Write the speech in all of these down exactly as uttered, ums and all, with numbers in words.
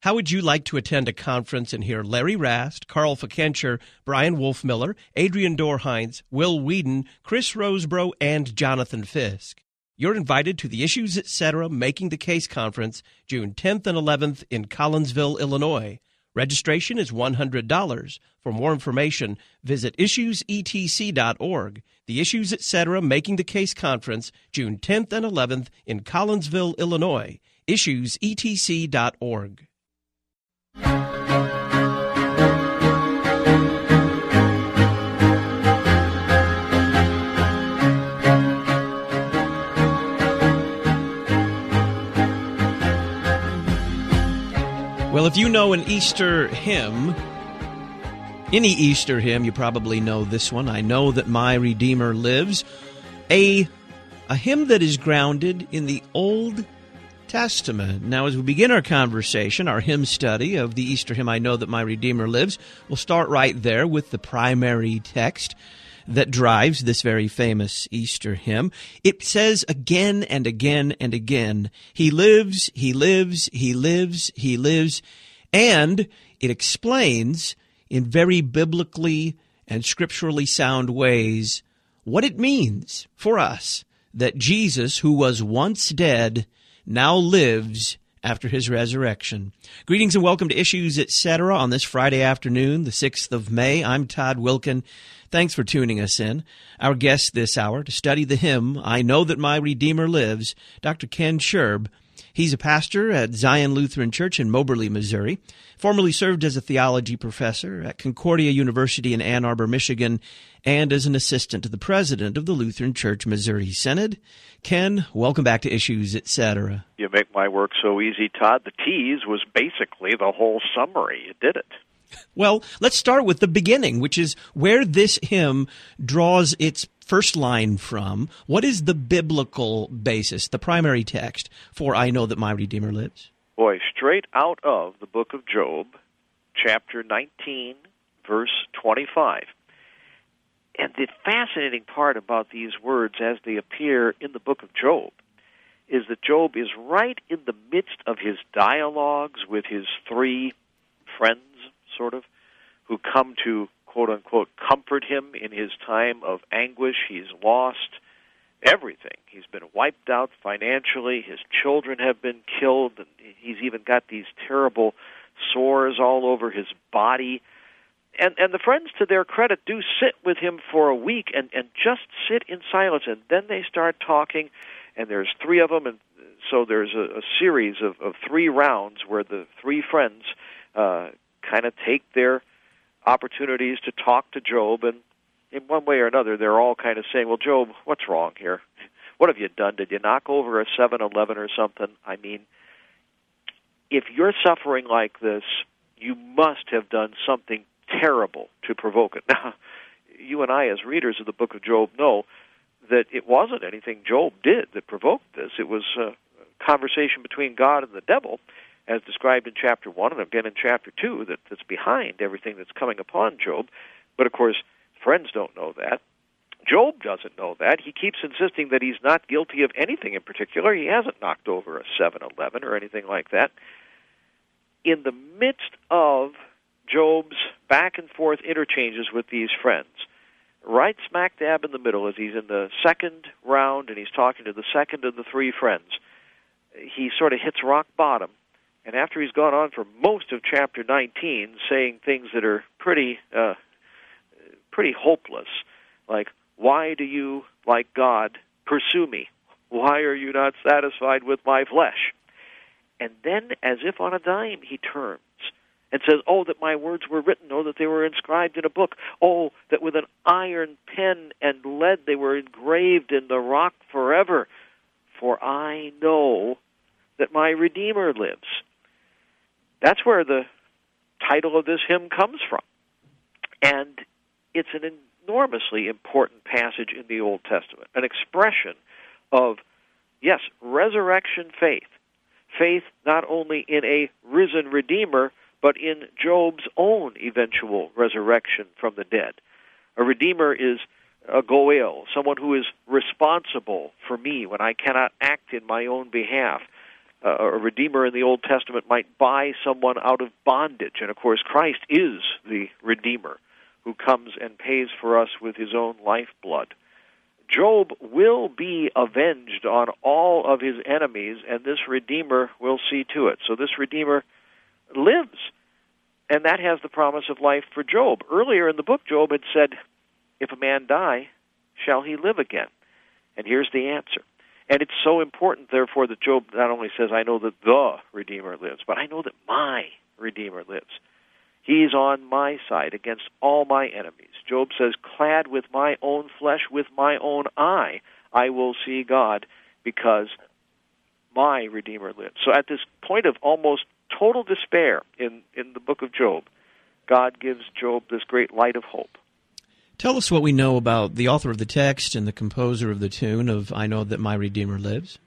How would you like to attend a conference and hear Larry Rast, Carl Fikencher, Brian Wolfmiller, Adrian Dorheinz, Will Whedon, Chris Rosebrough, and Jonathan Fisk? You're invited to the Issues Etc. Making the Case Conference, June tenth and eleventh in Collinsville, Illinois. Registration is one hundred dollars. For more information, visit issues e t c dot org. The Issues Etc. Making the Case Conference, June tenth and eleventh in Collinsville, Illinois. issues e t c dot org. Well, if you know an Easter hymn, any Easter hymn, you probably know this one. I Know That My Redeemer Lives. A, a hymn that is grounded in the Old Testament. Now, as we begin our conversation, our hymn study of the Easter hymn, I Know That My Redeemer Lives, we'll start right there with the primary text that drives this very famous Easter hymn. It says again and again and again, He lives, He lives, He lives, He lives, and it explains in very biblically and scripturally sound ways what it means for us that Jesus, who was once dead, now lives after his resurrection. Greetings and welcome to Issues Etc. on this Friday afternoon, the sixth of May. I'm Todd Wilkin. Thanks for tuning us in. Our guest this hour to study the hymn, I Know That My Redeemer Lives, Doctor Ken Scherb. He's a pastor at Zion Lutheran Church in Moberly, Missouri, formerly served as a theology professor at Concordia University in Ann Arbor, Michigan, and as an assistant to the president of the Lutheran Church Missouri Synod. Ken, welcome back to Issues Etc. You make my work so easy, Todd. The tease was basically the whole summary. You did it. Well, let's start with the beginning, which is where this hymn draws its first line from. What is the biblical basis, the primary text for I Know That My Redeemer Lives? Boy, straight out of the book of Job, chapter nineteen, verse twenty-five. And the fascinating part about these words as they appear in the book of Job is that Job is right in the midst of his dialogues with his three friends, sort of, who come to, quote-unquote, comfort him in his time of anguish. He's lost everything. He's been wiped out financially. His children have been killed. And he's even got these terrible sores all over his body. And and the friends, to their credit, do sit with him for a week and, and just sit in silence. And then they start talking, and there's three of them. And so there's a, a series of, of three rounds where the three friends uh, kind of take their opportunities to talk to Job, and in one way or another, they're all kind of saying, well, Job, what's wrong here? What have you done? Did you knock over a seven eleven or something? I mean, if you're suffering like this, you must have done something terrible to provoke it. Now, you and I, as readers of the book of Job, know that it wasn't anything Job did that provoked this. It was a conversation between God and the devil, as described in chapter one and again in chapter two, that, that's behind everything that's coming upon Job. But, of course, friends don't know that. Job doesn't know that. He keeps insisting that he's not guilty of anything in particular. He hasn't knocked over a seven eleven or anything like that. In the midst of Job's back-and-forth interchanges with these friends, right smack dab in the middle, as he's in the second round and he's talking to the second of the three friends, he sort of hits rock bottom. And after he's gone on for most of chapter nineteen, saying things that are pretty, uh, pretty hopeless, like, why do you, like God, pursue me? Why are you not satisfied with my flesh? And then, as if on a dime, he turns and says, oh, that my words were written, oh, that they were inscribed in a book, oh, that with an iron pen and lead they were engraved in the rock forever, for I know that my Redeemer lives. That's where the title of this hymn comes from. And it's an enormously important passage in the Old Testament, an expression of, yes, resurrection faith. Faith not only in a risen Redeemer, but in Job's own eventual resurrection from the dead. A Redeemer is a goel, someone who is responsible for me when I cannot act in my own behalf. uh, a redeemer in the Old Testament might buy someone out of bondage. And, of course, Christ is the redeemer who comes and pays for us with his own lifeblood. Job will be avenged on all of his enemies, and this Redeemer will see to it. So this Redeemer lives, and that has the promise of life for Job. Earlier in the book, Job had said, if a man die, shall he live again? And here's the answer. And it's so important, therefore, that Job not only says, I know that the Redeemer lives, but I know that my Redeemer lives. He's on my side against all my enemies. Job says, clad with my own flesh, with my own eye, I will see God because my Redeemer lives. So at this point of almost total despair in, in the book of Job, God gives Job this great light of hope. Tell us what we know about the author of the text and the composer of the tune of I Know That My Redeemer Lives.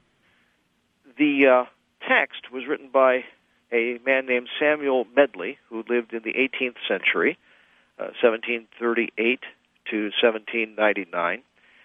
The uh, text was written by a man named Samuel Medley, who lived in the eighteenth century, uh, seventeen thirty-eight to seventeen ninety-nine.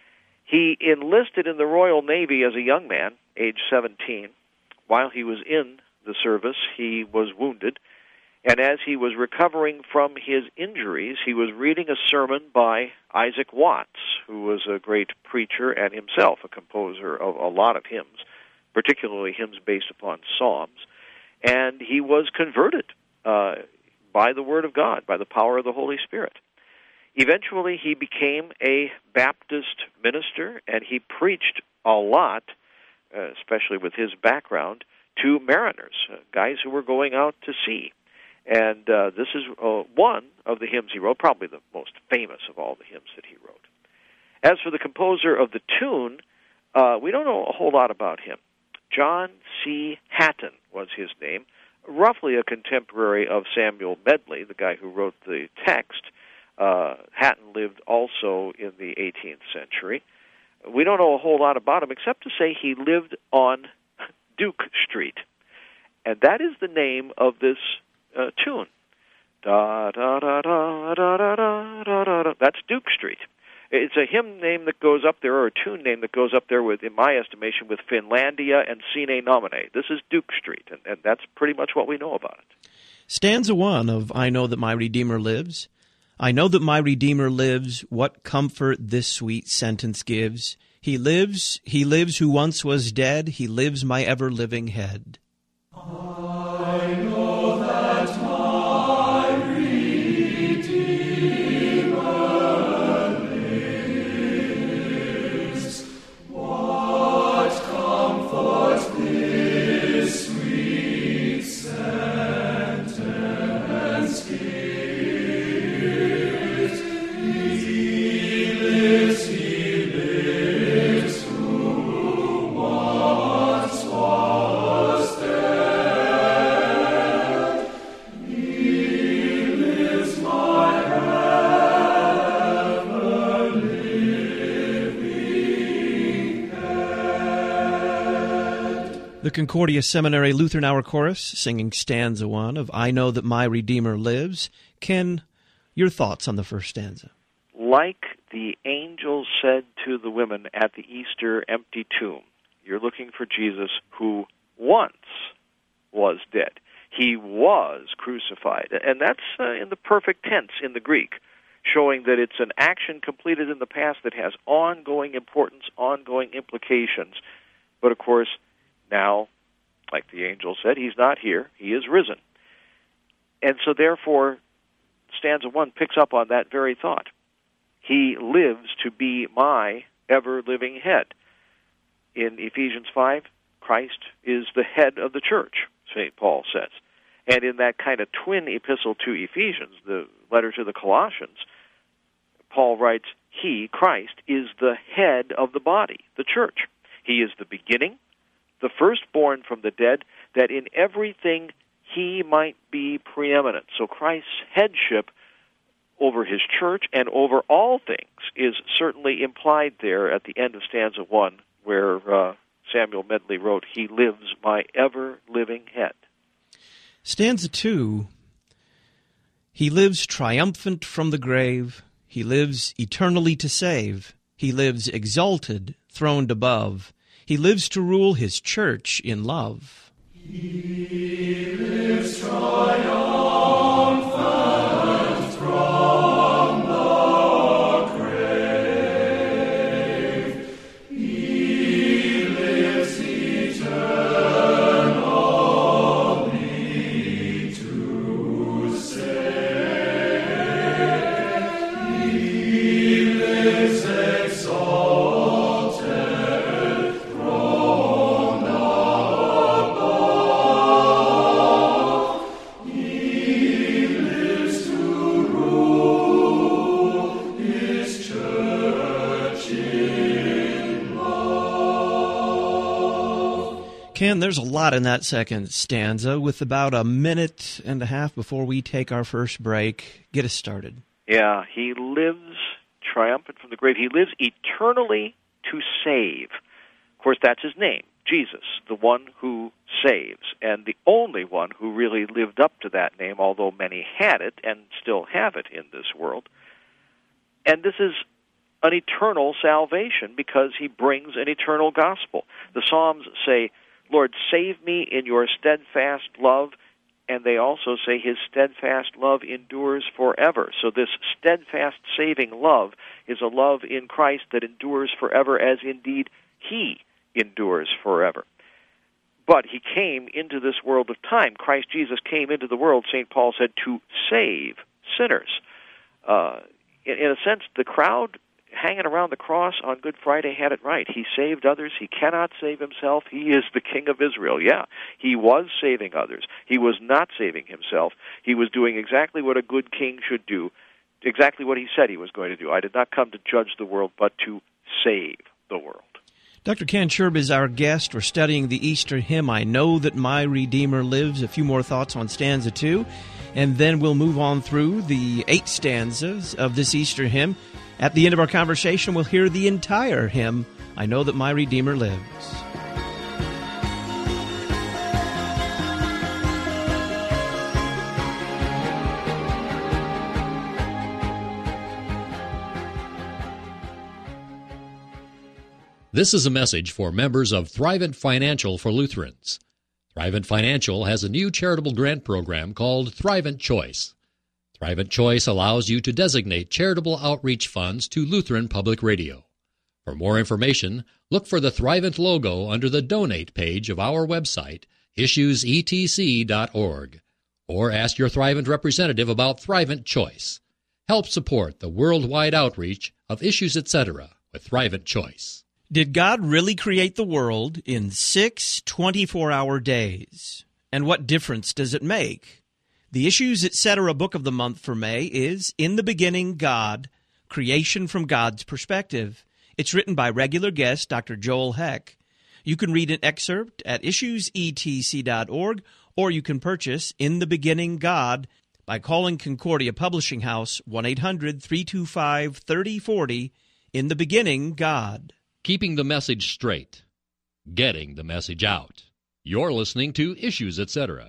He enlisted in the Royal Navy as a young man, age seventeen. While he was in the service, he was wounded, and as he was recovering from his injuries, he was reading a sermon by Isaac Watts, who was a great preacher and himself a composer of a lot of hymns, particularly hymns based upon psalms. And he was converted uh, by the Word of God, by the power of the Holy Spirit. Eventually, he became a Baptist minister, and he preached a lot, uh, especially with his background, to mariners, uh, guys who were going out to sea. And uh, this is uh, one of the hymns he wrote, probably the most famous of all the hymns that he wrote. As for the composer of the tune, uh, we don't know a whole lot about him. John C. Hatton was his name, roughly a contemporary of Samuel Medley, the guy who wrote the text. Uh, Hatton lived also in the eighteenth century. We don't know a whole lot about him, except to say he lived on Duke Street. And that is the name of this uh, tune. Da, da, da, da, da, da, da, da, da. That's Duke Street. It's a hymn name that goes up there, or a tune name that goes up there with, in my estimation, with Finlandia and Sine Nomine. This is Duke Street, and, and that's pretty much what we know about it. Stanza one of I Know That My Redeemer Lives. I know that my Redeemer lives, what comfort this sweet sentence gives. He lives, he lives who once was dead, he lives my ever-living head. I know that my Redeemer lives, what comfort this sweet sentence gives. He lives, he lives, who once was dead. He lives my ever-living head. The Concordia Seminary Lutheran Hour Chorus singing stanza one of I Know That My Redeemer Lives. Ken, your thoughts on the first stanza? Like the angel said to the women at the Easter empty tomb, you're looking for Jesus who once was dead. He was crucified. And that's uh, in the perfect tense in the Greek, showing that it's an action completed in the past that has ongoing importance, ongoing implications. But of course, now, like the angel said, he's not here. He is risen. And so therefore, stanza one picks up on that very thought. He lives to be my ever-living head. In Ephesians five, Christ is the head of the church, Saint Paul says. And in that kind of twin epistle to Ephesians, the letter to the Colossians, Paul writes, he, Christ, is the head of the body, the church. He is the beginning, the firstborn from the dead, that in everything he might be preeminent. So Christ's headship over his church and over all things is certainly implied there at the end of stanza one, where uh, Samuel Medley wrote, he lives my ever-living head. Stanza two, he lives triumphant from the grave, he lives eternally to save, he lives exalted, throned above, he lives to rule his church in love. He lives triumphant from the grave. He lives eternally to save. He lives exalted, throned above. He lives to rule his church in love. Ken, there's a lot in that second stanza. With about a minute and a half before we take our first break, get us started. Yeah, he lives triumphant from the grave. He lives eternally to save. Of course, that's his name, Jesus, the one who saves, and the only one who really lived up to that name, although many had it and still have it in this world. And this is an eternal salvation because he brings an eternal gospel. The Psalms say, Lord, save me in your steadfast love, and they also say his steadfast love endures forever. So this steadfast saving love is a love in Christ that endures forever, as indeed he endures forever. But he came into this world of time. Christ Jesus came into the world, Saint Paul said, to save sinners. Uh, in, in a sense, the crowd hanging around the cross on Good Friday had it right. He saved others. He cannot save himself. He is the King of Israel. Yeah, he was saving others. He was not saving himself. He was doing exactly what a good king should do, exactly what he said he was going to do. I did not come to judge the world, but to save the world. Doctor Ken Sherb is our guest. We're studying the Easter hymn, I Know That My Redeemer Lives. A few more thoughts on stanza two, and then we'll move on through the eight stanzas of this Easter hymn. At the end of our conversation, we'll hear the entire hymn, I Know That My Redeemer Lives. This is a message for members of Thrivent Financial for Lutherans. Thrivent Financial has a new charitable grant program called Thrivent Choice. Thrivent Choice allows you to designate charitable outreach funds to Lutheran Public Radio. For more information, look for the Thrivent logo under the Donate page of our website, issues e t c dot org, or ask your Thrivent representative about Thrivent Choice. Help support the worldwide outreach of Issues et cetera with Thrivent Choice. Did God really create the world in six twenty-four hour days? And what difference does it make? The Issues et cetera book of the month for May is In the Beginning, God, Creation from God's Perspective. It's written by regular guest Doctor Joel Heck. You can read an excerpt at issues e t c dot org, or you can purchase In the Beginning, God by calling Concordia Publishing House one eight hundred three two five three oh four oh. In the Beginning, God. Keeping the message straight. Getting the message out. You're listening to Issues et cetera.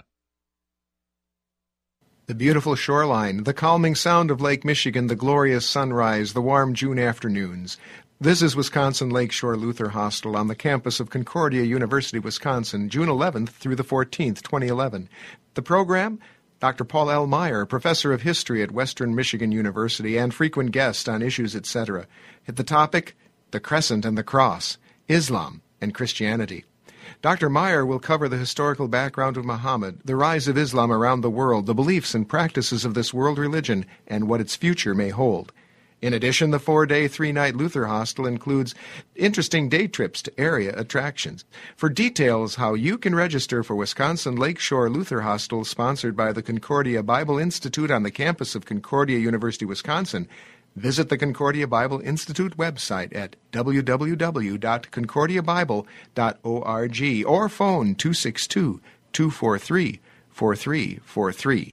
The beautiful shoreline, the calming sound of Lake Michigan, the glorious sunrise, the warm June afternoons. This is Wisconsin Lakeshore Luther Hostel on the campus of Concordia University, Wisconsin, June eleventh through the fourteenth, twenty eleven. The program, Doctor Paul L. Meyer, professor of history at Western Michigan University and frequent guest on Issues et cetera. The topic, the Crescent and the Cross, Islam and Christianity. Doctor Meyer will cover the historical background of Muhammad, the rise of Islam around the world, the beliefs and practices of this world religion, and what its future may hold. In addition, the four-day, three-night Luther Hostel includes interesting day trips to area attractions. For details how you can register for Wisconsin Lakeshore Luther Hostel, sponsored by the Concordia Bible Institute on the campus of Concordia University, Wisconsin, visit the Concordia Bible Institute website at w w w dot concordia bible dot org or phone two six two, two four three, four three four three.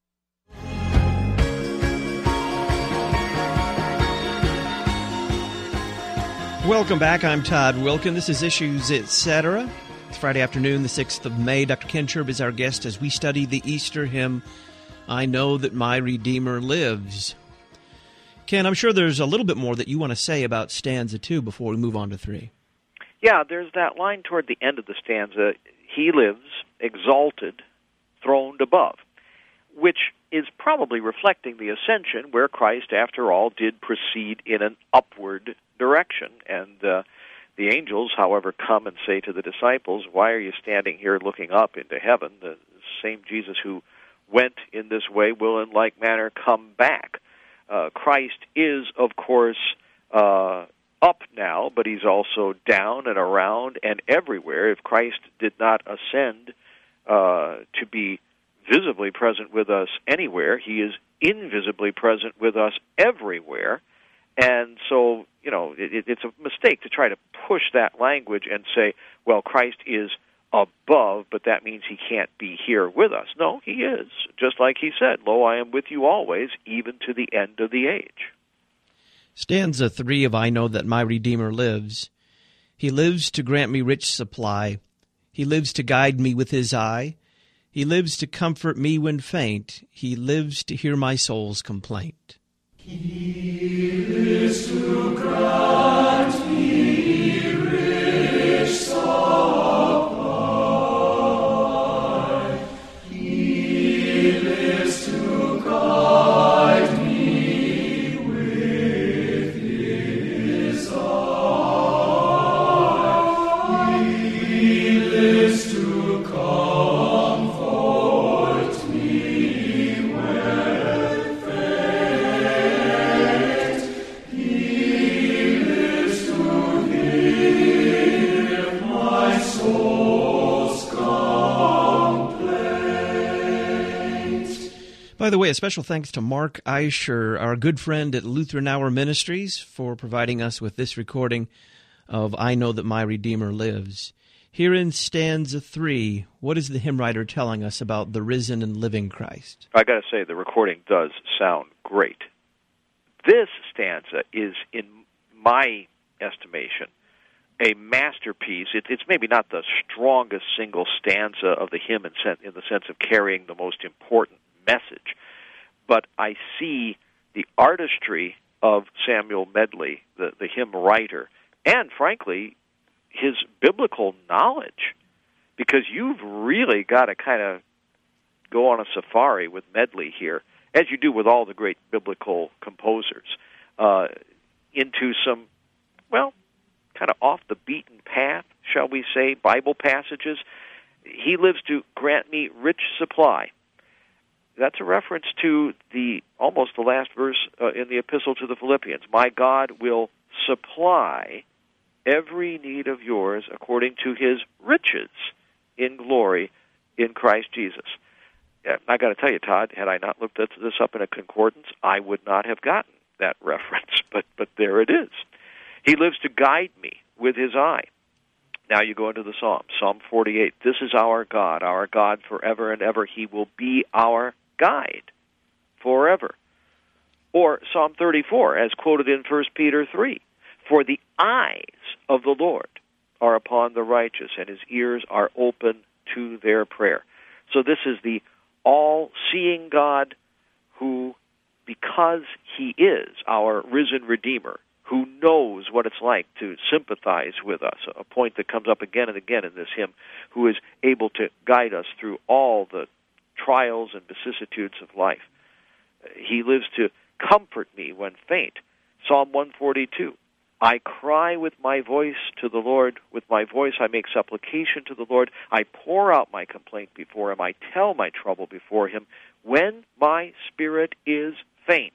Welcome back. I'm Todd Wilkin. This is Issues et cetera. It's Friday afternoon, the sixth of May. Doctor Ken Sherb is our guest as we study the Easter hymn, I Know That My Redeemer Lives. Ken, I'm sure there's a little bit more that you want to say about stanza two before we move on to three. Yeah, there's that line toward the end of the stanza. he lives exalted, throned above, which is probably reflecting the ascension, where Christ, after all, did proceed in an upward direction. And uh, the angels, however, come and say to the disciples, "Why are you standing here looking up into heaven? The same Jesus who went in this way will in like manner come back." Uh, Christ is, of course, uh, up now, but he's also down and around and everywhere. If Christ did not ascend uh, to be visibly present with us anywhere, he is invisibly present with us everywhere. And so, you know, it, it's a mistake to try to push that language and say, well, Christ is above, but that means he can't be here with us. No, he is. Just like he said, "Lo, I am with you always, even to the end of the age." Stanza three of I Know That My Redeemer Lives. He lives to grant me rich supply. He lives to guide me with his eye. He lives to comfort me when faint. He lives to hear my soul's complaint. He lives to grant me rich supply. He lives to guide me with his eye. He lives to comfort me when faint. He lives to hear my soul's complaint. By the way, a special thanks to Mark Eischer, our good friend at Lutheran Hour Ministries, for providing us with this recording of I Know That My Redeemer Lives. Here in stanza three, what is the hymn writer telling us about the risen and living Christ? I got to say, the recording does sound great. This stanza is, in my estimation, a masterpiece. It, it's maybe not the strongest single stanza of the hymn in, sen- in the sense of carrying the most important message, but I see the artistry of Samuel Medley, the, the hymn writer, and, frankly, his biblical knowledge, because you've really got to kind of go on a safari with Medley here, as you do with all the great biblical composers, uh, into some, well, kind of off the beaten path, shall we say, Bible passages. He lives to grant me rich supply. That's a reference to the almost the last verse uh, in the Epistle to the Philippians. My God will supply every need of yours according to his riches in glory in Christ Jesus. I got to tell you, Todd, had I not looked this up in a concordance, I would not have gotten that reference, but but there it is. He lives to guide me with his eye. Now you go into the Psalm, Psalm forty-eight. This is our God, our God forever and ever. He will be our guide forever. Or Psalm thirty-four, as quoted in First Peter three. For the eyes of the Lord are upon the righteous, and his ears are open to their prayer. So this is the all-seeing God who, because he is our risen Redeemer, who knows what it's like to sympathize with us, a point that comes up again and again in this hymn, who is able to guide us through all the trials and vicissitudes of life. He lives to comfort me when faint. Psalm one forty-two. I cry with my voice to the Lord. With my voice I make supplication to the Lord. I pour out my complaint before him. I tell my trouble before him. When my spirit is faint,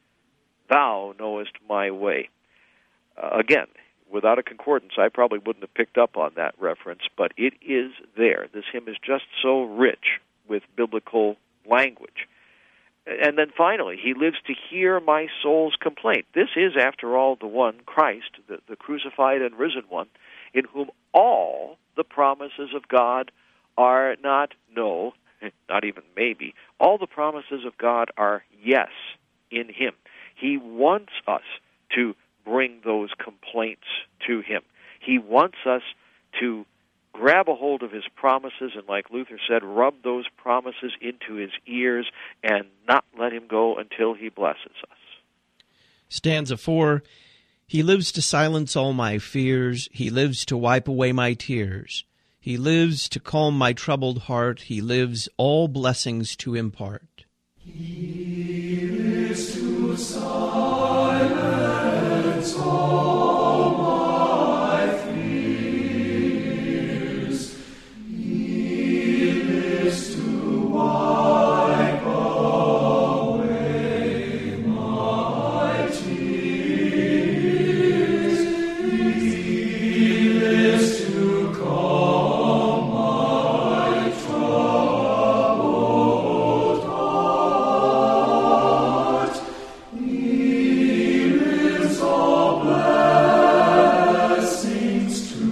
thou knowest my way. Uh, again, without a concordance, I probably wouldn't have picked up on that reference, but it is there. This hymn is just so rich with biblical language. And then finally, he lives to hear my soul's complaint. This is, after all, the one, Christ, the, the crucified and risen one, in whom all the promises of God are not no, not even maybe. All the promises of God are yes in him. He wants us to bring those complaints to him. He wants us to grab a hold of his promises and, like Luther said, rub those promises into his ears and not let him go until he blesses us. Stanza four, he lives to silence all my fears. He lives to wipe away my tears. He lives to calm my troubled heart. He lives all blessings to impart. He lives to silence all my fears. He lives to wipe away my tears. He lives to calm my troubled heart. He lives all blessings to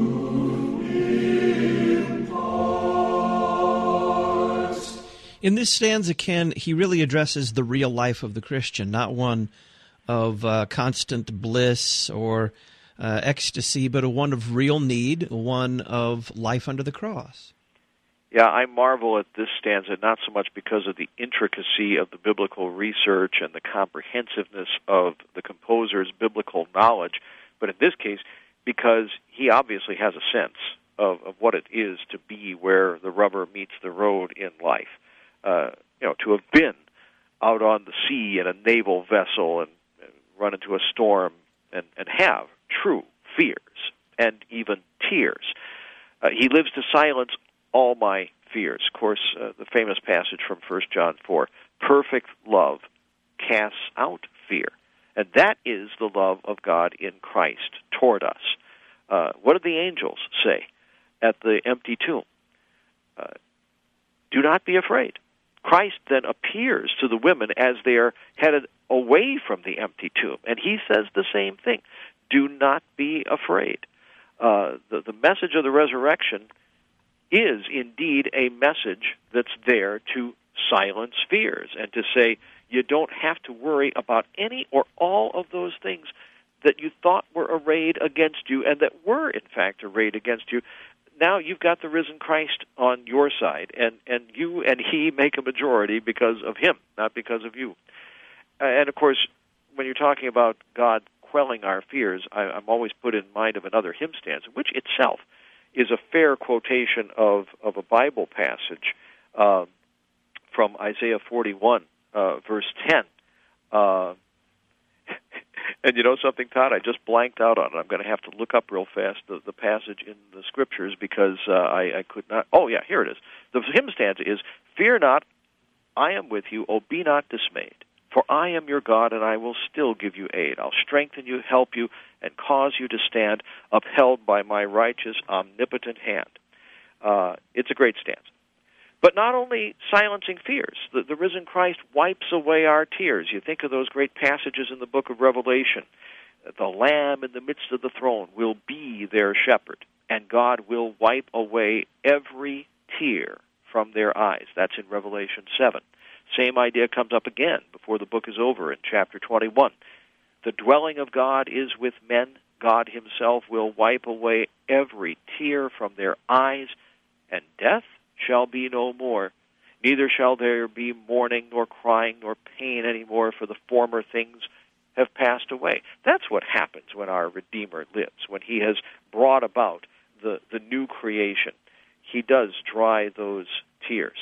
impart. In this stanza, Ken, he really addresses the real life of the Christian, not one of uh, constant bliss or uh, ecstasy, but a one of real need, one of life under the cross. Yeah, I marvel at this stanza not so much because of the intricacy of the biblical research and the comprehensiveness of the composer's biblical knowledge, but in this case, because he obviously has a sense of, of what it is to be where the rubber meets the road in life. Uh, you know, to have been out on the sea in a naval vessel and, and run into a storm and, and have true fears and even tears. Uh, he lives to silence all my fears. Of course, uh, the famous passage from First John four, perfect love casts out fear. And that is the love of God in Christ toward us. Uh, what did the angels say at the empty tomb? Uh, do not be afraid. Christ then appears to the women as they are headed away from the empty tomb, and he says the same thing. Do not be afraid. Uh, the, the message of the resurrection is indeed a message that's there to silence fears and to say you don't have to worry about any or all of those things that you thought were arrayed against you and that were, in fact, arrayed against you. Now you've got the risen Christ on your side, and, and you and he make a majority because of him, not because of you. Uh, and, of course, when you're talking about God quelling our fears, I, I'm always put in mind of another hymn stanza, which itself is a fair quotation of, of a Bible passage uh, from Isaiah forty-one, uh, verse ten. Uh, and you know something, Todd? I just blanked out on it. I'm going to have to look up real fast the, the passage in the Scriptures because uh, I, I could not... Oh, yeah, here it is. The hymn stanza is, Fear not, I am with you, O be not dismayed. For I am your God, and I will still give you aid. I'll strengthen you, help you, and cause you to stand, upheld by my righteous, omnipotent hand. Uh, it's a great stanza. But not only silencing fears, the, the risen Christ wipes away our tears. You think of those great passages in the book of Revelation. The Lamb in the midst of the throne will be their shepherd, and God will wipe away every tear from their eyes. That's in Revelation seven. Same idea comes up again before the book is over in chapter twenty-one. The dwelling of God is with men. God himself will wipe away every tear from their eyes, and death shall be no more. Neither shall there be mourning, nor crying, nor pain any more, for the former things have passed away. That's what happens when our Redeemer lives, when he has brought about the, the new creation. He does dry those tears.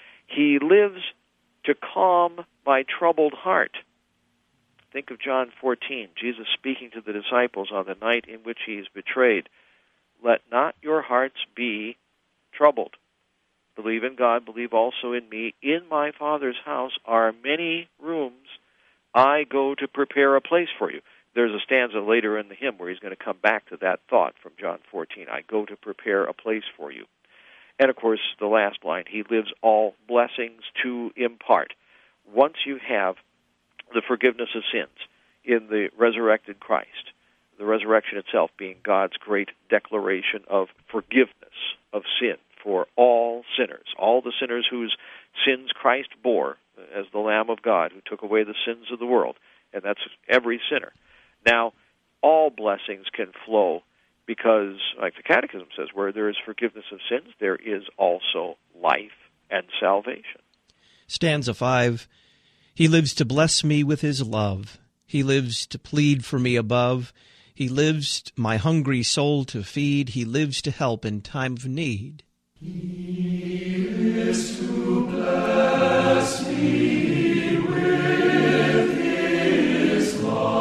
He lives to calm my troubled heart. Think of John fourteen, Jesus speaking to the disciples on the night in which he is betrayed. Let not your hearts be troubled. Believe in God, believe also in me. In my Father's house are many rooms. I go to prepare a place for you. There's a stanza later in the hymn where he's going to come back to that thought from John fourteen. I go to prepare a place for you. And, of course, the last line, he lives all blessings to impart. Once you have the forgiveness of sins in the resurrected Christ, the resurrection itself being God's great declaration of forgiveness of sin for all sinners, all the sinners whose sins Christ bore as the Lamb of God who took away the sins of the world, and that's every sinner. Now, all blessings can flow because, like the Catechism says, where there is forgiveness of sins, there is also life and salvation. Stanza five, he lives to bless me with his love. He lives to plead for me above. He lives my hungry soul to feed. He lives to help in time of need. He lives to bless me with his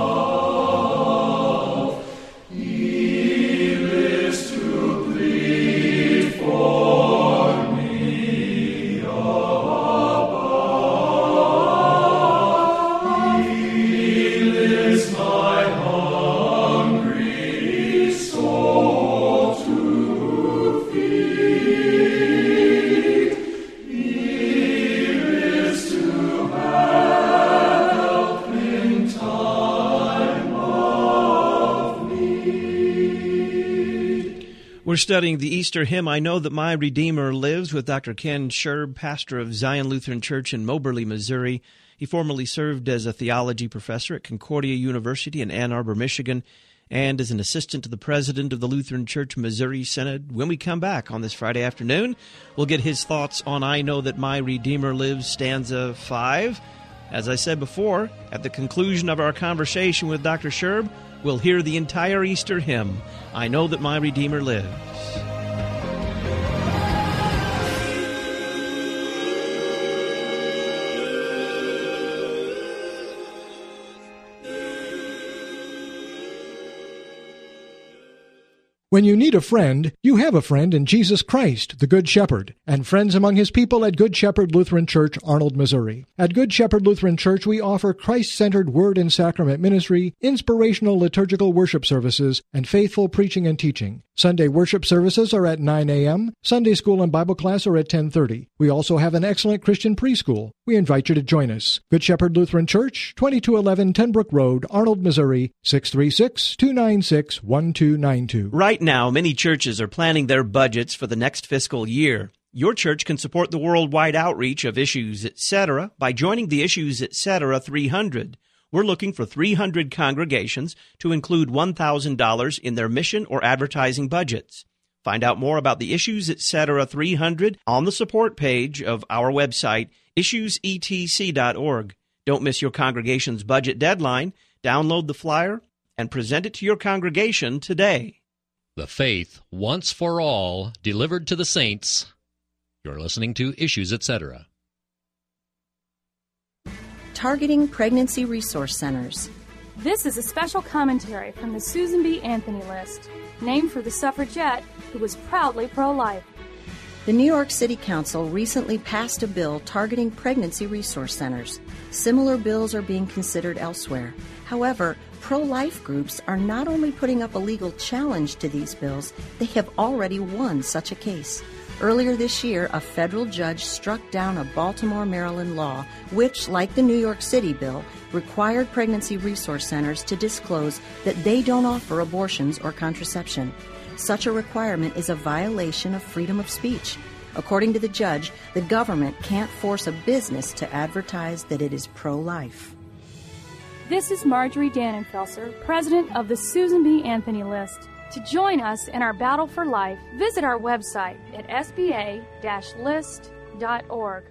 love. He lives to plead for me above. He lives my hungry soul to feed. He lives to help in time of need. We're studying the Easter hymn, I Know That My Redeemer Lives, with Doctor Ken Sherb, pastor of Zion Lutheran Church in Moberly, Missouri. He formerly served as a theology professor at Concordia University in Ann Arbor, Michigan, and is an assistant to the president of the Lutheran Church Missouri Synod. When we come back on this Friday afternoon, we'll get his thoughts on I Know That My Redeemer Lives, stanza five. As I said before, at the conclusion of our conversation with Doctor Sherb, we'll hear the entire Easter hymn, I Know That My Redeemer Lives. When you need a friend, you have a friend in Jesus Christ, the Good Shepherd, and friends among his people at Good Shepherd Lutheran Church, Arnold, Missouri. At Good Shepherd Lutheran Church, we offer Christ-centered word and sacrament ministry, inspirational liturgical worship services, and faithful preaching and teaching. Sunday worship services are at nine a.m., Sunday school and Bible class are at ten thirty. We also have an excellent Christian preschool. We invite you to join us. Good Shepherd Lutheran Church, twenty-two eleven Tenbrook Road, Arnold, Missouri, six three six, two nine six, one two nine two. Right now, many churches are planning their budgets for the next fiscal year. Your church can support the worldwide outreach of Issues, et cetera by joining the Issues, et cetera three hundred. We're looking for three hundred congregations to include one thousand dollars in their mission or advertising budgets. Find out more about the Issues, et cetera three hundred on the support page of our website, issues e t c dot org. Don't miss your congregation's budget deadline. Download the flyer and present it to your congregation today. The faith, once for all, delivered to the saints. You're listening to Issues, et cetera. Targeting Pregnancy Resource Centers. This is a special commentary from the Susan B. Anthony List, named for the suffragette who was proudly pro-life. The New York City Council recently passed a bill targeting pregnancy resource centers. Similar bills are being considered elsewhere. However, pro-life groups are not only putting up a legal challenge to these bills, they have already won such a case. Earlier this year, a federal judge struck down a Baltimore, Maryland law which, like the New York City bill, required pregnancy resource centers to disclose that they don't offer abortions or contraception. Such a requirement is a violation of freedom of speech. According to the judge, the government can't force a business to advertise that it is pro-life. This is Marjorie Dannenfelser, president of the Susan B. Anthony List. To join us in our battle for life, visit our website at s b a dash list dot org.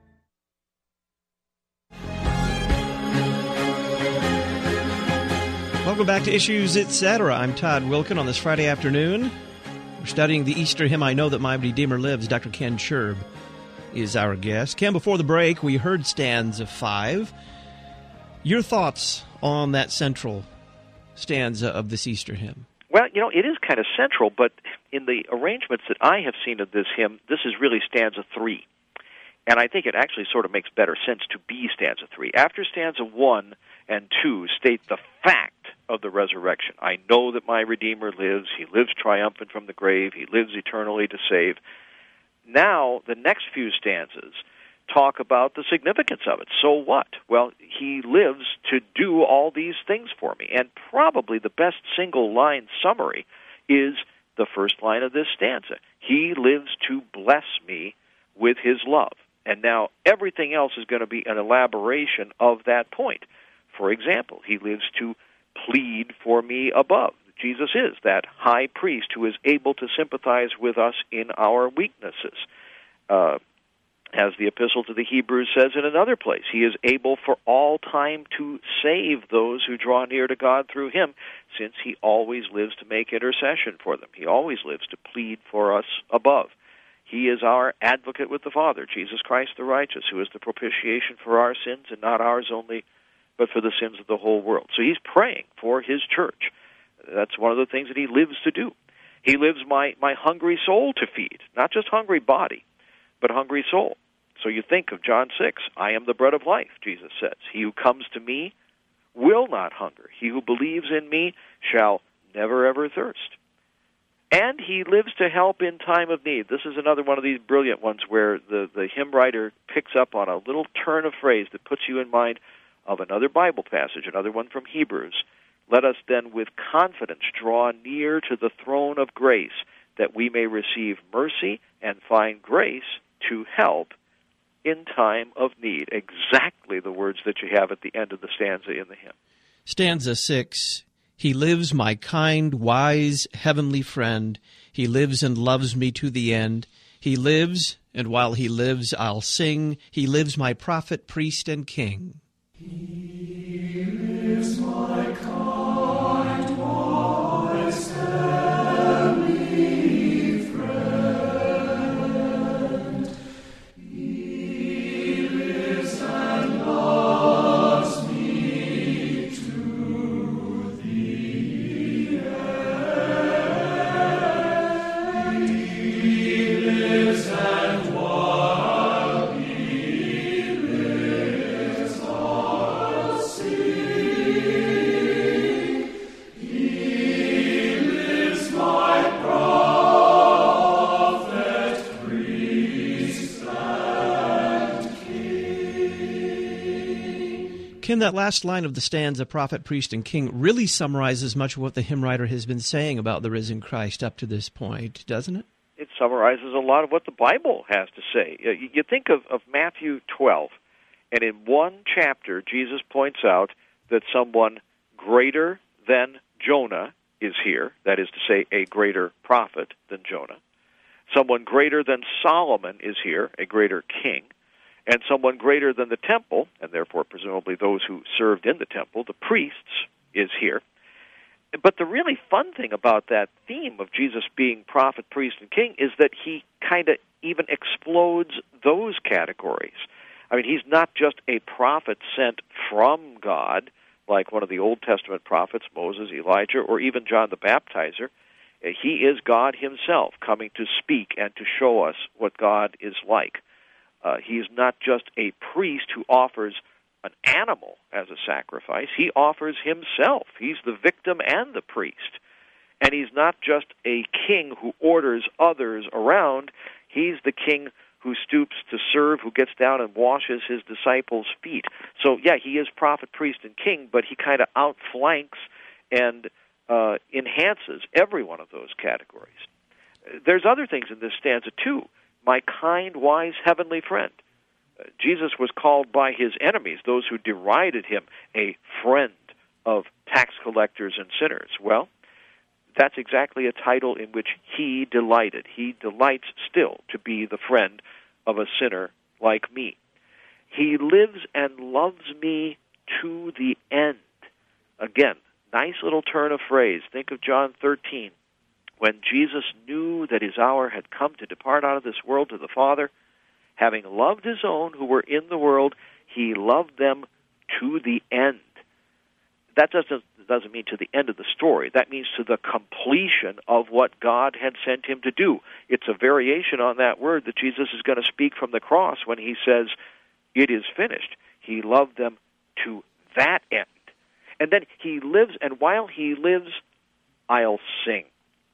Welcome back to Issues, et cetera. I'm Todd Wilkin on this Friday afternoon. We're studying the Easter hymn, I Know That My Redeemer Lives. Doctor Ken Sherb is our guest. Ken, before the break, we heard stanza five. Your thoughts on that central stanza of this Easter hymn? Well, you know, it is kind of central, but in the arrangements that I have seen of this hymn, this is really stanza three. And I think it actually sort of makes better sense to be stanza three. After stanza one and two state the fact of the resurrection. I know that my Redeemer lives. He lives triumphant from the grave. He lives eternally to save. Now, the next few stanzas talk about the significance of it. So what? Well, he lives to do all these things for me. And probably the best single-line summary is the first line of this stanza. He lives to bless me with his love. And now everything else is going to be an elaboration of that point. For example, he lives to plead for me above. Jesus is that high priest who is able to sympathize with us in our weaknesses. Uh, As the Epistle to the Hebrews says in another place, he is able for all time to save those who draw near to God through him, since he always lives to make intercession for them. He always lives to plead for us above. He is our advocate with the Father, Jesus Christ the righteous, who is the propitiation for our sins, and not ours only, but for the sins of the whole world. So he's praying for his church. That's one of the things that he lives to do. He lives my, my hungry soul to feed, not just hungry body, but hungry soul. So you think of John six, I am the bread of life, Jesus says. He who comes to me will not hunger. He who believes in me shall never ever thirst. And he lives to help in time of need. This is another one of these brilliant ones where the, the hymn writer picks up on a little turn of phrase that puts you in mind of another Bible passage, another one from Hebrews. Let us then with confidence draw near to the throne of grace, that we may receive mercy and find grace to help in time of need. Exactly the words that you have at the end of the stanza in the hymn. Stanza six, he lives my kind, wise, heavenly friend. He lives and loves me to the end. He lives, and while he lives I'll sing. He lives my prophet, priest, and king. He lives my kind, wise, heavenly friend. He lives and loves me to the end. He lives and while he lives I'll sing. He lives my prophet, priest, and king. Ken, that last line of the stanza, prophet, priest, and king, really summarizes much of what the hymn writer has been saying about the risen Christ up to this point, doesn't it? It summarizes a lot of what the Bible has to say. You you think of, of Matthew twelve, and in one chapter, Jesus points out that someone greater than Jonah is here, that is to say, a greater prophet than Jonah. Someone greater than Solomon is here, a greater king. And someone greater than the temple, and therefore presumably those who served in the temple, the priests, is here. But the really fun thing about that theme of Jesus being prophet, priest, and king is that he kind of even explodes those categories. I mean, he's not just a prophet sent from God, like one of the Old Testament prophets, Moses, Elijah, or even John the Baptizer. He is God himself coming to speak and to show us what God is like. Uh, he is not just a priest who offers an animal as a sacrifice. He offers himself. He's the victim and the priest. And he's not just a king who orders others around. He's the king who stoops to serve, who gets down and washes his disciples' feet. So, yeah, he is prophet, priest, and king, but he kind of outflanks and uh, enhances every one of those categories. There's other things in this stanza, too. My kind, wise, heavenly friend. Jesus was called by his enemies, those who derided him, a friend of tax collectors and sinners. Well, that's exactly a title in which he delighted. He delights still to be the friend of a sinner like me. He lives and loves me to the end. Again, nice little turn of phrase. Think of John thirteen. When Jesus knew that his hour had come to depart out of this world to the Father, having loved his own who were in the world, he loved them to the end. That doesn't, doesn't mean to the end of the story. That means to the completion of what God had sent him to do. It's a variation on that word that Jesus is going to speak from the cross when he says, it is finished. He loved them to that end. And then he lives, and while he lives, I'll sing.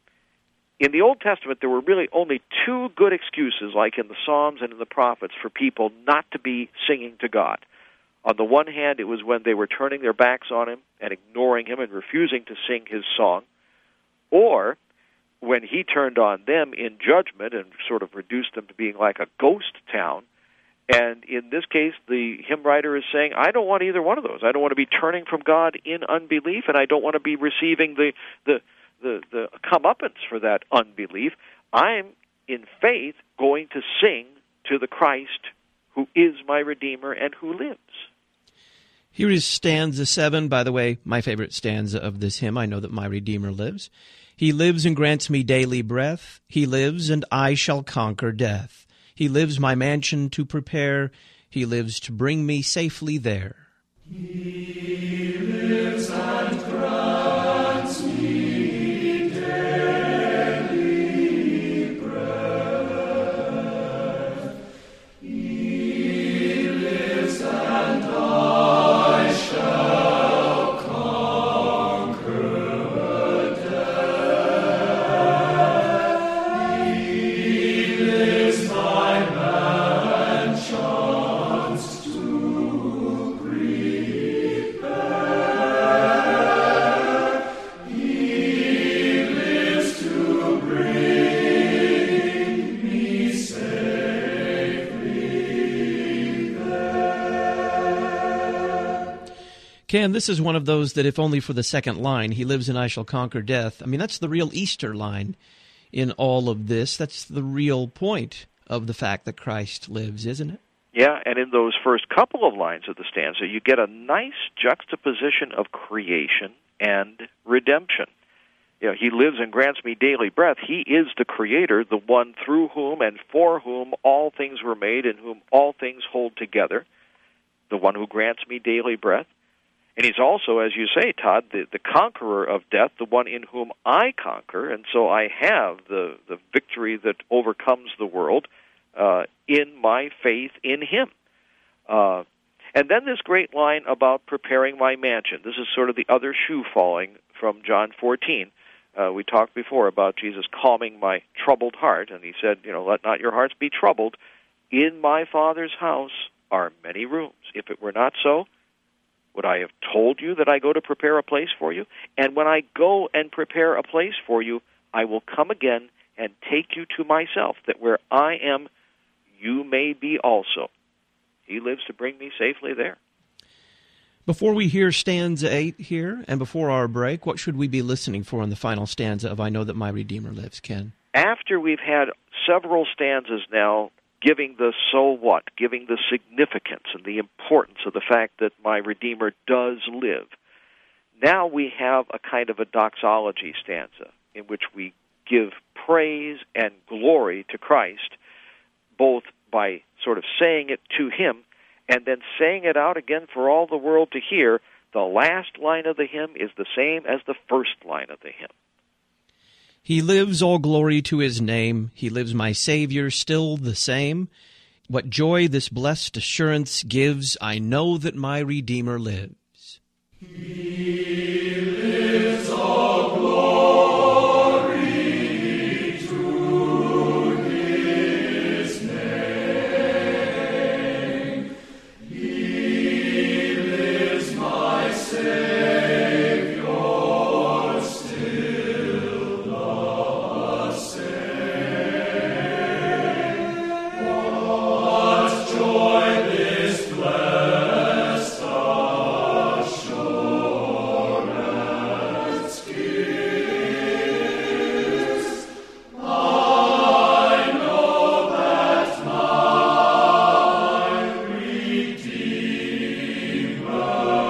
In the Old Testament, there were really only two good excuses, like in the Psalms and in the prophets, for people not to be singing to God. On the one hand, it was when they were turning their backs on him and ignoring him and refusing to sing his song, or when he turned on them in judgment and sort of reduced them to being like a ghost town. And in this case, the hymn writer is saying, I don't want either one of those. I don't want to be turning from God in unbelief, and I don't want to be receiving the the the, the comeuppance for that unbelief. I'm, in faith, going to sing to the Christ who is my Redeemer and who lives. Here is stanza seven, by the way, my favorite stanza of this hymn, I know that my Redeemer lives. He lives and grants me daily breath. He lives and I shall conquer death. He lives my mansion to prepare. He lives to bring me safely there. He lives and grants me daily breath. He lives and I shall conquer death. He lives my mansions to prepare. He lives to bring me safely there. Ken, this is one of those that if only for the second line, he lives and I shall conquer death. I mean, that's the real Easter line in all of this. That's the real point of the fact that Christ lives, isn't it? Yeah, and in those first couple of lines of the stanza, you get a nice juxtaposition of creation and redemption. You know, he lives and grants me daily breath. He is the Creator, the one through whom and for whom all things were made and whom all things hold together, the one who grants me daily breath. And he's also, as you say, Todd, the, the conqueror of death, the one in whom I conquer, and so I have the, the victory that overcomes the world uh, in my faith in him. Uh, and then this great line about preparing my mansion. This is sort of the other shoe falling from John fourteen. Uh, we talked before about Jesus calming my troubled heart, and he said, you know, let not your hearts be troubled. In my Father's house are many rooms. If it were not so, would I have told you that I go to prepare a place for you? And when I go and prepare a place for you, I will come again and take you to myself, that where I am, you may be also. He lives to bring me safely there. Before we hear stanza eight here, and before our break, what should we be listening for in the final stanza of I Know That My Redeemer Lives, Ken? After we've had several stanzas now giving the so what, giving the significance and the importance of the fact that my Redeemer does live, now we have a kind of a doxology stanza in which we give praise and glory to Christ, both by sort of saying it to him and then saying it out again for all the world to hear. The last line of the hymn is the same as the first line of the hymn. He lives, all glory to his name. He lives, my Savior, still the same. What joy this blessed assurance gives, I know that my Redeemer lives. He lives, all glory to his name. He lives, my Savior, still the same. What joy this blessed assurance gives. I know that my Redeemer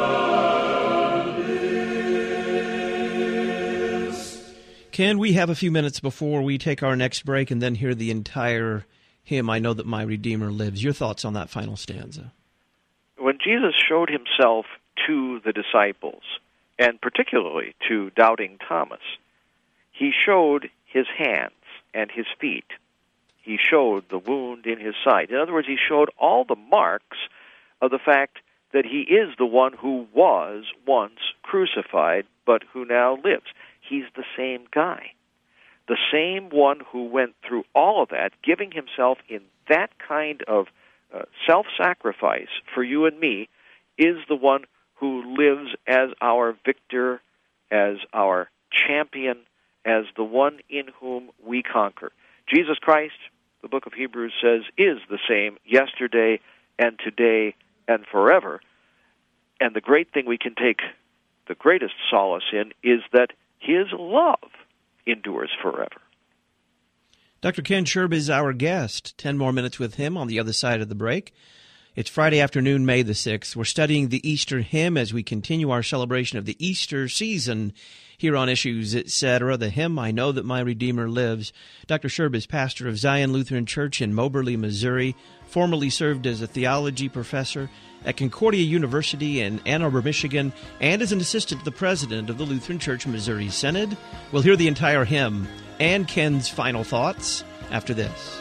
lives. Ken, we have a few minutes before we take our next break and then hear the entire hymn, I Know That My Redeemer Lives. Your thoughts on that final stanza? When Jesus showed himself to the disciples, and particularly to doubting Thomas, he showed his hands and his feet. He showed the wound in his side. In other words, he showed all the marks of the fact that he is the one who was once crucified, but who now lives. He's the same guy. The same one who went through all of that, giving himself in that kind of uh, self-sacrifice for you and me, is the one who lives as our victor, as our champion, as the one in whom we conquer. Jesus Christ, the book of Hebrews says, is the same yesterday and today and forever. And the great thing we can take the greatest solace in is that his love endures forever. Doctor Ken Sherb is our guest. Ten more minutes with him on the other side of the break. It's Friday afternoon, May the sixth. We're studying the Easter hymn as we continue our celebration of the Easter season here on Issues, et cetera. The hymn, I Know That My Redeemer Lives. Doctor Sherb is pastor of Zion Lutheran Church in Moberly, Missouri, formerly served as a theology professor at Concordia University in Ann Arbor, Michigan, and as an assistant to the president of the Lutheran Church Missouri Synod. We'll hear the entire hymn and Ken's final thoughts after this.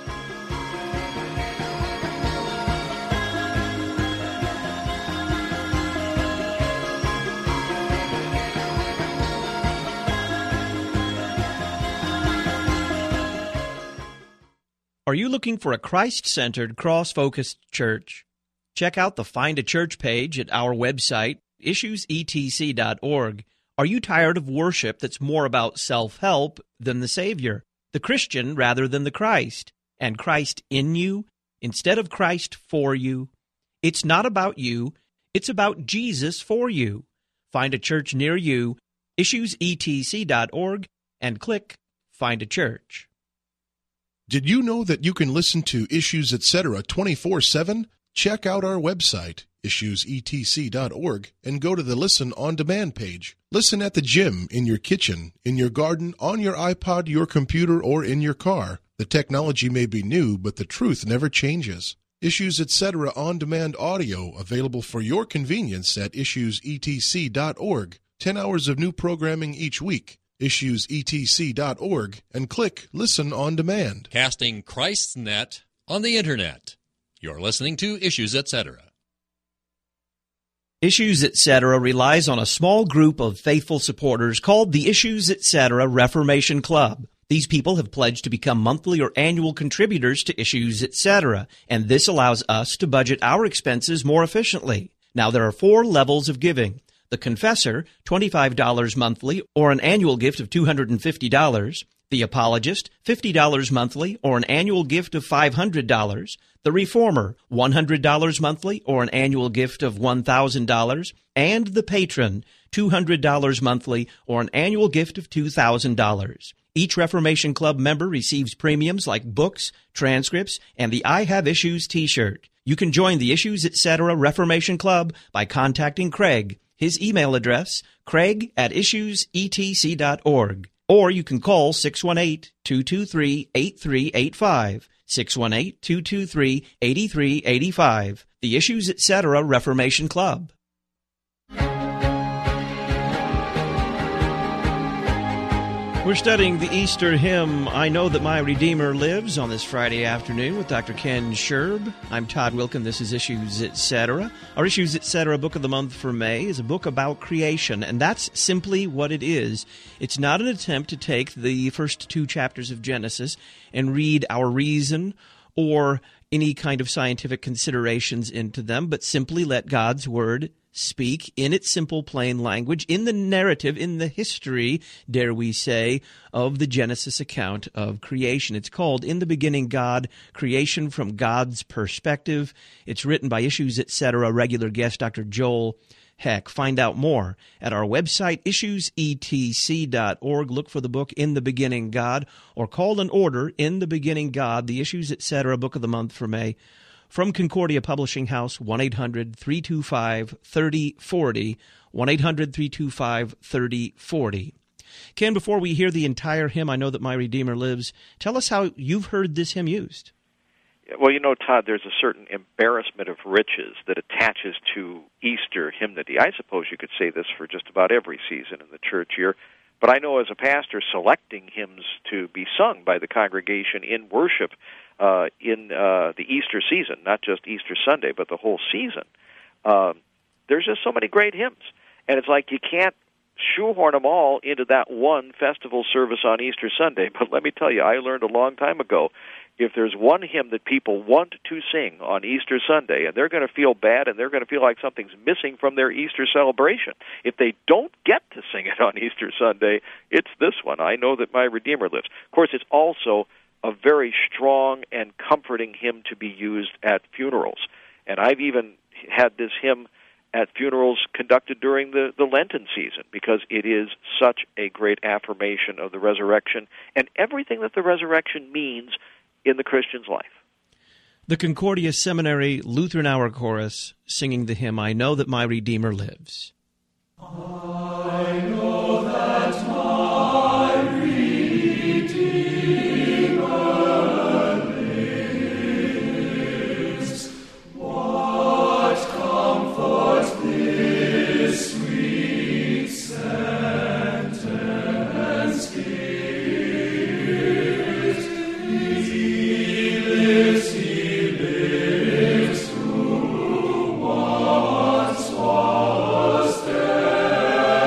Are you looking for a Christ-centered, cross-focused church? Check out the Find a Church page at our website, issues e t c dot org. Are you tired of worship that's more about self-help than the Savior, the Christian rather than the Christ, and Christ in you instead of Christ for you? It's not about you, it's about Jesus for you. Find a church near you, issues e t c dot org, and click Find a Church. Did you know that you can listen to Issues, et cetera twenty-four seven? Check out our website, issues e t c dot org, and go to the Listen on Demand page. Listen at the gym, in your kitchen, in your garden, on your iPod, your computer, or in your car. The technology may be new, but the truth never changes. Issues, et cetera On Demand audio available for your convenience at issues e t c dot org. Ten hours of new programming each week. issues e t c dot org and click Listen on Demand. Casting Christ's net on the Internet. You're listening to Issues, et cetera. Issues, et cetera relies on a small group of faithful supporters called the Issues, et cetera Reformation Club. These people have pledged to become monthly or annual contributors to Issues, et cetera, and this allows us to budget our expenses more efficiently. Now, there are four levels of giving. The Confessor, twenty-five dollars monthly, or an annual gift of two hundred fifty dollars. The Apologist, fifty dollars monthly, or an annual gift of five hundred dollars. The Reformer, one hundred dollars monthly, or an annual gift of one thousand dollars. And the Patron, two hundred dollars monthly, or an annual gift of two thousand dollars. Each Reformation Club member receives premiums like books, transcripts, and the I Have Issues t-shirt. You can join the Issues, et cetera Reformation Club by contacting Craig. His email address, craig at issues e t c dot org. Or you can call six one eight, two two three, eight three eight five, six one eight, two two three, eight three eight five. The Issues, et cetera Reformation Club. We're studying the Easter hymn, I Know That My Redeemer Lives, on this Friday afternoon with Doctor Ken Sherb. I'm Todd Wilkin. This is Issues, et cetera. Our Issues, et cetera book of the month for May is a book about creation, and that's simply what it is. It's not an attempt to take the first two chapters of Genesis and read our reason or any kind of scientific considerations into them, but simply let God's Word speak in its simple, plain language, in the narrative, in the history, dare we say, of the Genesis account of creation. It's called In the Beginning God, Creation from God's Perspective. It's written by Issues, et cetera regular guest Doctor Joel Heck. Find out more at our website, issues e t c dot org. Look for the book In the Beginning God, or call and order In the Beginning God, the Issues, et cetera book of the month for May. From Concordia Publishing House, one eight hundred, three two five, three oh four oh, one eight hundred, three two five, three oh four oh. Ken, before we hear the entire hymn, I Know That My Redeemer Lives, tell us how you've heard this hymn used. Well, you know, Todd, there's a certain embarrassment of riches that attaches to Easter hymnody. I suppose you could say this for just about every season in the church year. But I know as a pastor, selecting hymns to be sung by the congregation in worship uh, in uh, the Easter season, not just Easter Sunday, but the whole season, uh, there's just so many great hymns. And it's like you can't shoehorn them all into that one festival service on Easter Sunday. But let me tell you, I learned a long time ago, if there's one hymn that people want to sing on Easter Sunday, and they're going to feel bad and they're going to feel like something's missing from their Easter celebration, if they don't get to sing it on Easter Sunday, it's this one, I Know That My Redeemer Lives. Of course, it's also a very strong and comforting hymn to be used at funerals. And I've even had this hymn at funerals conducted during the, the Lenten season, because it is such a great affirmation of the resurrection and everything that the resurrection means in the Christian's life. The Concordia Seminary Lutheran Hour Chorus singing the hymn, I Know That My Redeemer Lives. I know that my Redeemer lives. What comfort this sweet sentence gives. He lives, he lives, who once was dead.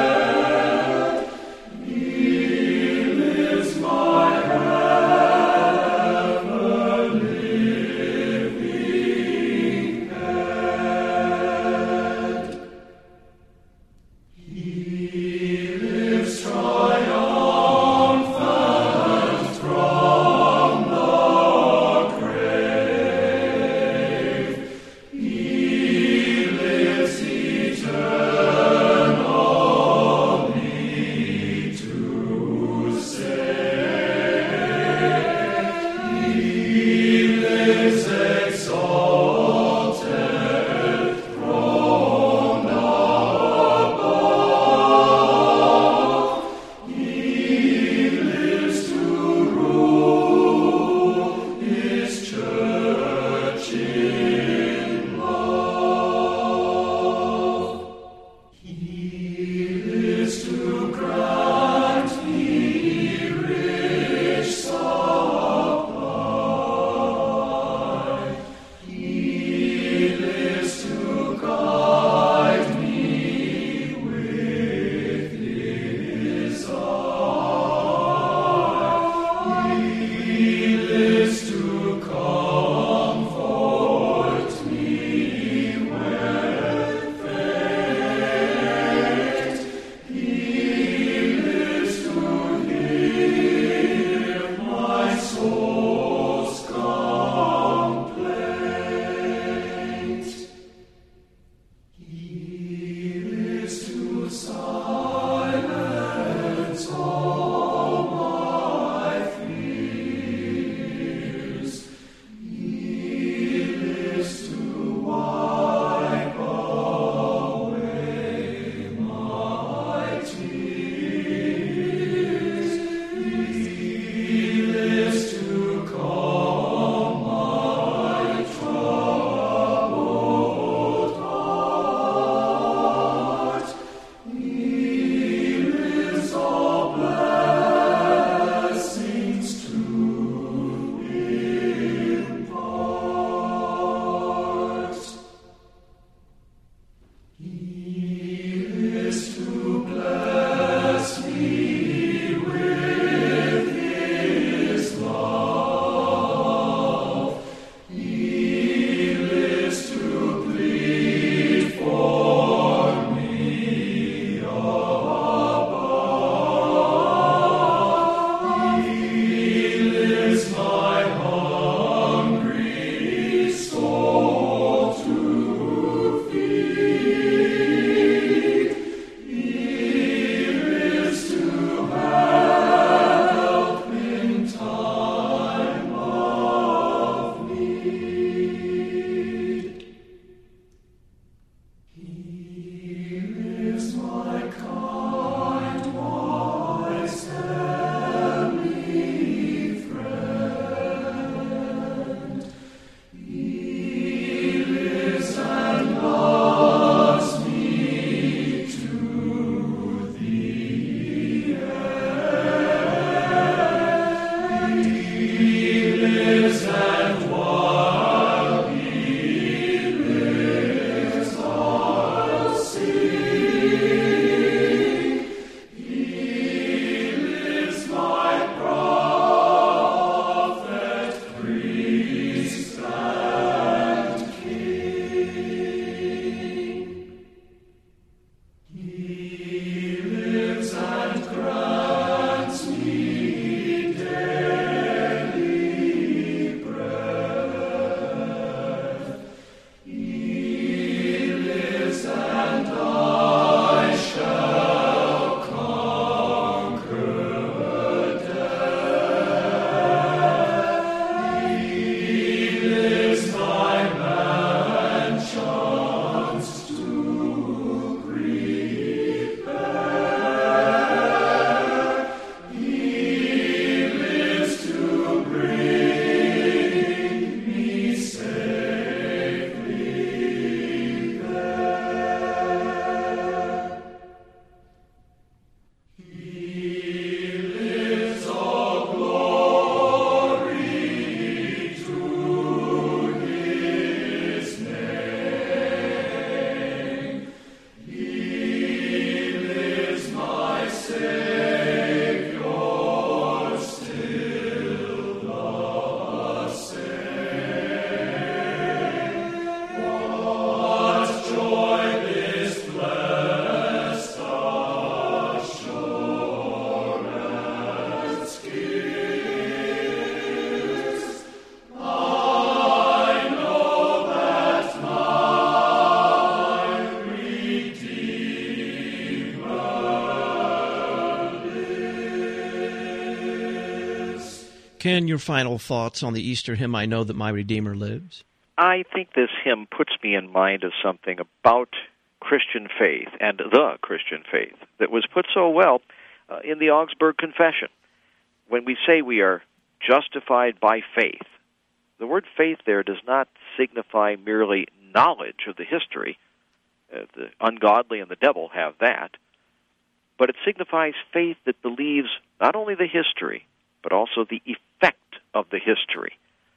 Ken, your final thoughts on the Easter hymn, I Know That My Redeemer Lives? I think this hymn puts me in mind of something about Christian faith and the Christian faith that was put so well uh, in the Augsburg Confession. When we say we are justified by faith, the word faith there does not signify merely knowledge of the history. Uh, the ungodly and the devil have that. But it signifies faith that believes not only the history, but also the effect of the history.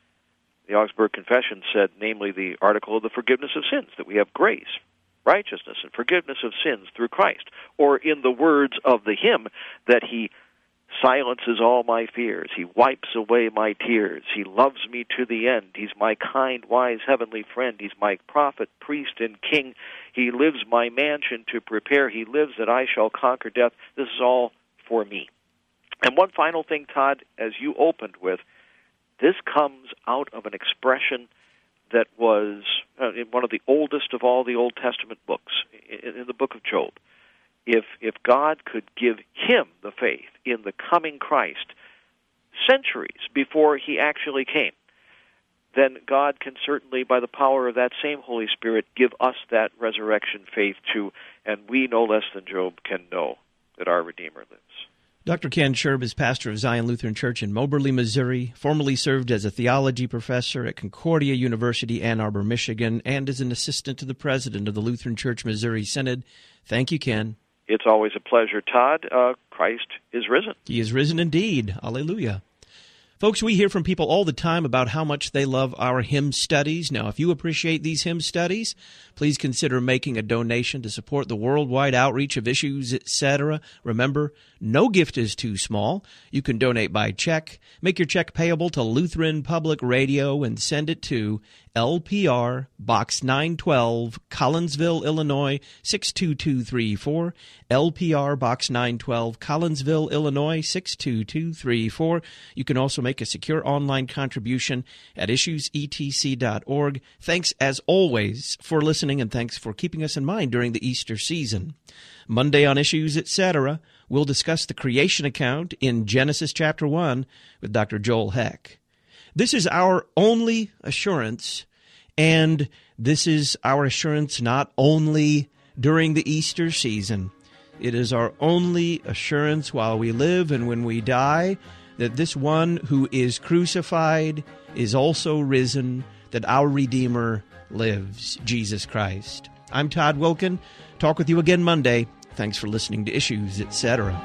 The Augsburg Confession said, namely, the article of the forgiveness of sins, that we have grace, righteousness, and forgiveness of sins through Christ. Or in the words of the hymn, that he silences all my fears. He wipes away my tears. He loves me to the end. He's my kind, wise, heavenly friend. He's my prophet, priest, and king. He lives my mansion to prepare. He lives that I shall conquer death. This is all for me. And one final thing, Todd, as you opened with, this comes out of an expression that was uh, in one of the oldest of all the Old Testament books, in, in the book of Job. If if God could give him the faith in the coming Christ centuries before he actually came, then God can certainly, by the power of that same Holy Spirit, give us that resurrection faith too, and we, no less than Job, can know that our Redeemer lives. Doctor Ken Sherb is pastor of Zion Lutheran Church in Moberly, Missouri, formerly served as a theology professor at Concordia University, Ann Arbor, Michigan, and is an assistant to the president of the Lutheran Church Missouri Synod. Thank you, Ken. It's always a pleasure, Todd. Uh, Christ is risen. He is risen indeed. Alleluia. Folks, we hear from people all the time about how much they love our hymn studies. Now, if you appreciate these hymn studies, please consider making a donation to support the worldwide outreach of issues, et cetera. Remember, no gift is too small. You can donate by check. Make your check payable to Lutheran Public Radio and send it to L P R, Box nine twelve, Collinsville, Illinois, six two two three four. L P R, Box nine twelve, Collinsville, Illinois, six two two three four. You can also make a secure online contribution at issues e t c dot org. Thanks, as always, for listening, and thanks for keeping us in mind during the Easter season. Monday on Issues, et cetera, we'll discuss the creation account in Genesis chapter one with Doctor Joel Heck. This is our only assurance, and this is our assurance not only during the Easter season. It is our only assurance while we live and when we die, that this one who is crucified is also risen, that our Redeemer lives, Jesus Christ. I'm Todd Wilken. Talk with you again Monday. Thanks for listening to Issues, et cetera.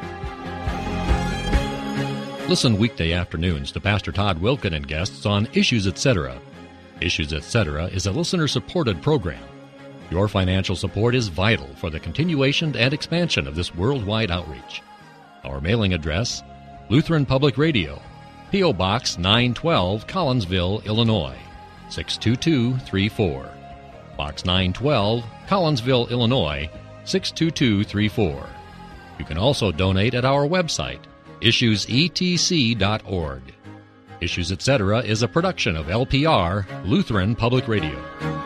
Listen weekday afternoons to Pastor Todd Wilken and guests on Issues, et cetera. Issues, et cetera is a listener-supported program. Your financial support is vital for the continuation and expansion of this worldwide outreach. Our mailing address, Lutheran Public Radio, P O. Box nine twelve, Collinsville, Illinois, six two two three four. Box nine twelve, Collinsville, Illinois, six two two three four. You can also donate at our website, issues e t c dot org. Issues, et cetera is a production of L P R, Lutheran Public Radio.